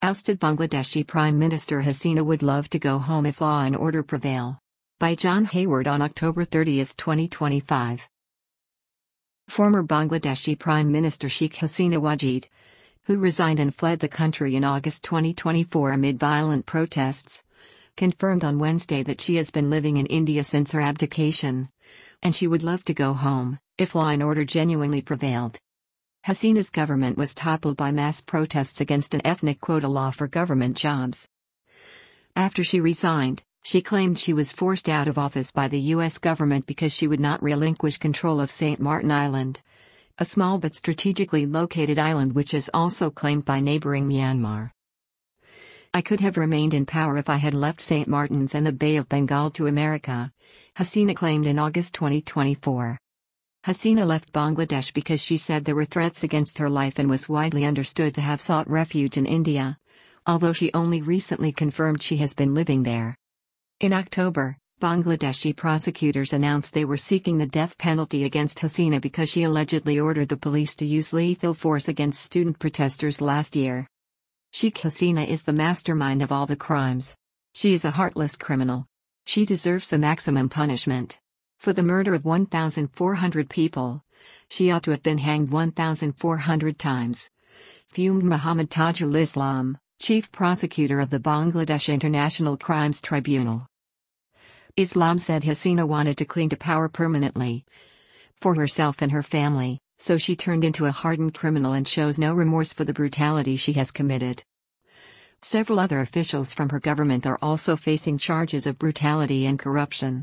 Ousted Bangladeshi Prime Minister Hasina would love to go home if law and order prevail. By John Hayward on October 30, 2025. Former Bangladeshi Prime Minister Sheikh Hasina Wajid, who resigned and fled the country in August 2024 amid violent protests, confirmed on Wednesday that she has been living in India since her abdication, and she would love to go home if law and order genuinely prevailed. Hasina's government was toppled by mass protests against an ethnic quota law for government jobs. After she resigned, she claimed she was forced out of office by the U.S. government because she would not relinquish control of St. Martin Island, a small but strategically located island which is also claimed by neighboring Myanmar. "I could have remained in power if I had left St. Martin's and the Bay of Bengal to America," Hasina claimed in August 2024. Hasina left Bangladesh because she said there were threats against her life and was widely understood to have sought refuge in India, although she only recently confirmed she has been living there. In October, Bangladeshi prosecutors announced they were seeking the death penalty against Hasina because she allegedly ordered the police to use lethal force against student protesters last year. Sheikh Hasina is the mastermind of all the crimes. She is a heartless criminal. She deserves the maximum punishment. For the murder of 1,400 people, she ought to have been hanged 1,400 times. Fumed Muhammad Tajul Islam, chief prosecutor of the Bangladesh International Crimes Tribunal. Islam said Hasina wanted to cling to power permanently for herself and her family, so she turned into a hardened criminal and shows no remorse for the brutality she has committed. Several other officials from her government are also facing charges of brutality and corruption.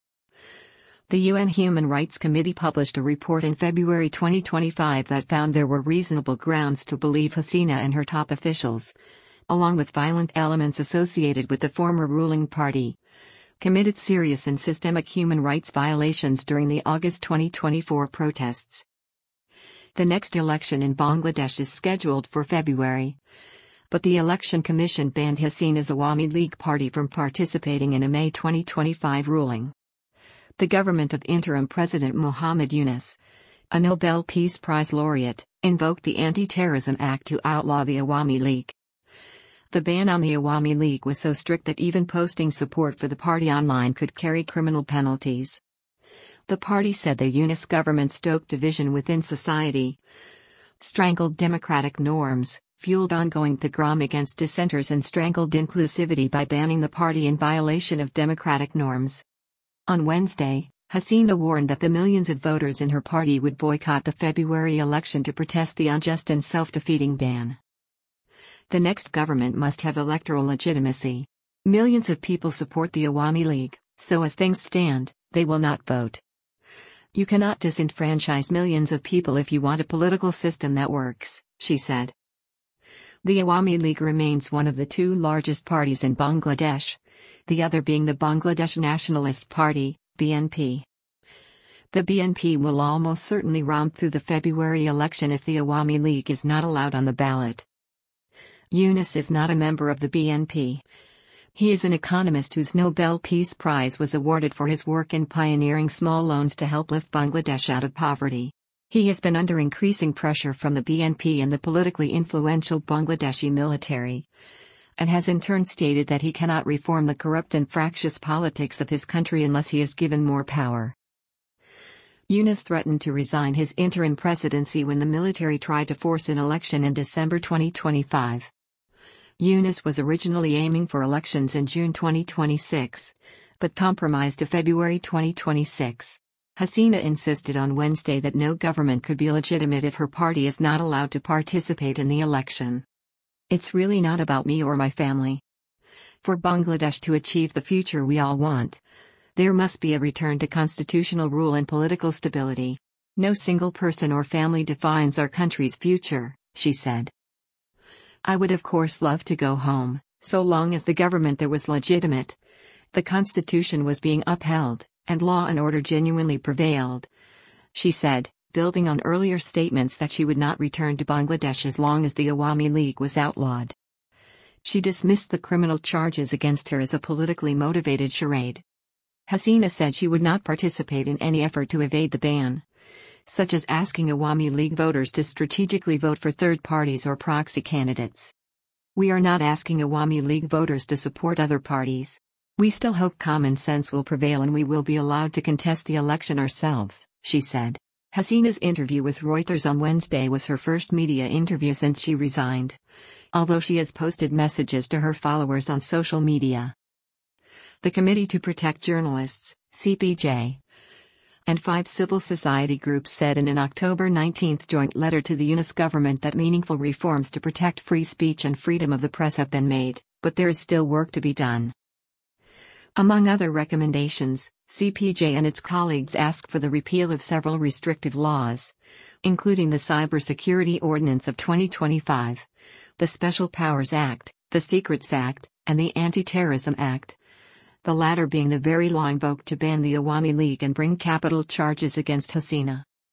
The UN Human Rights Committee published a report in February 2025 that found there were reasonable grounds to believe Hasina and her top officials, along with violent elements associated with the former ruling party, committed serious and systemic human rights violations during the August 2024 protests. The next election in Bangladesh is scheduled for February, but the Election Commission banned Hasina's Awami League party from participating in a May 2025 ruling. The government of interim President Muhammad Yunus, a Nobel Peace Prize laureate, invoked the Anti-Terrorism Act to outlaw the Awami League. The ban on the Awami League was so strict that even posting support for the party online could carry criminal penalties. The party said the Yunus government stoked division within society, strangled democratic norms, fueled ongoing pogrom against dissenters and strangled inclusivity by banning the party in violation of democratic norms. On Wednesday, Hasina warned that the millions of voters in her party would boycott the February election to protest the unjust and self-defeating ban. The next government must have electoral legitimacy. Millions of people support the Awami League, so as things stand, they will not vote. You cannot disenfranchise millions of people if you want a political system that works, she said. The Awami League remains one of the two largest parties in Bangladesh, the other being the Bangladesh Nationalist Party, BNP. The BNP will almost certainly romp through the February election if the Awami League is not allowed on the ballot. Yunus is not a member of the BNP. He is an economist whose Nobel Peace Prize was awarded for his work in pioneering small loans to help lift Bangladesh out of poverty. He has been under increasing pressure from the BNP and the politically influential Bangladeshi military, and has in turn stated that he cannot reform the corrupt and fractious politics of his country unless he is given more power. Yunus threatened to resign his interim presidency when the military tried to force an election in December 2025. Yunus was originally aiming for elections in June 2026, but compromised to February 2026. Hasina insisted on Wednesday that no government could be legitimate if her party is not allowed to participate in the election. "It's really not about me or my family. For Bangladesh to achieve the future we all want, there must be a return to constitutional rule and political stability. No single person or family defines our country's future," she said. "I would of course love to go home, so long as the government there was legitimate, the constitution was being upheld, and law and order genuinely prevailed," she said, building on earlier statements that she would not return to Bangladesh as long as the Awami League was outlawed. She dismissed the criminal charges against her as a politically motivated charade. Hasina said she would not participate in any effort to evade the ban, such as asking Awami League voters to strategically vote for third parties or proxy candidates. We are not asking Awami League voters to support other parties. We still hope common sense will prevail and we will be allowed to contest the election ourselves, she said. Hasina's interview with Reuters on Wednesday was her first media interview since she resigned, although she has posted messages to her followers on social media. The Committee to Protect Journalists, CPJ, and 5 civil society groups said in an October 19 joint letter to the Yunus government that meaningful reforms to protect free speech and freedom of the press have been made, but there is still work to be done. Among other recommendations, CPJ and its colleagues asked for the repeal of several restrictive laws, including the Cybersecurity Ordinance of 2025, the Special Powers Act, the Secrets Act, and the Anti-Terrorism Act, the latter being the very law invoked to ban the Awami League and bring capital charges against Hasina.